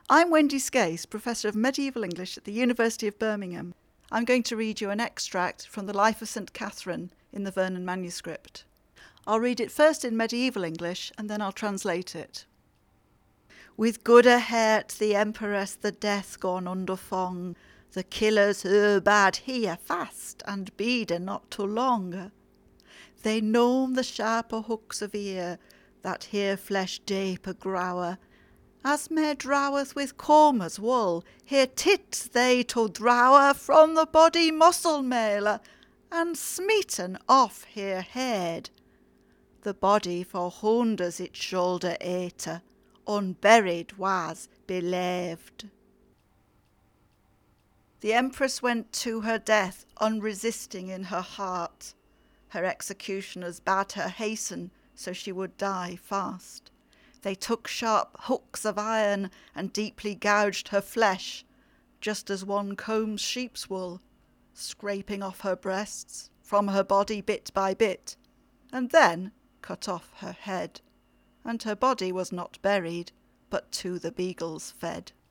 I'm Wendy Skase, Professor of Medieval English at the University of Birmingham. I'm going to read you an extract from the Life of St. Catherine in the Vernon manuscript. I'll read it first in medieval English and then I'll translate it. With good a heart the Empress the death gone underfong, the killers her bad hear fast and bide not too long. They know the sharper hooks of ear that here flesh deeper grower, as me droweth with combers wool, here tits they to drower from the body muscle mailer, and smeten off here head. The body for hunders its shoulder ate, unburied was believed. The Empress went to her death unresisting in her heart. Her executioners bade her hasten, so she would die fast. They took sharp hooks of iron and deeply gouged her flesh, just as one combs sheep's wool, scraping off her breasts from her body bit by bit, and then cut off her head. And her body was not buried, but to the beagles fed.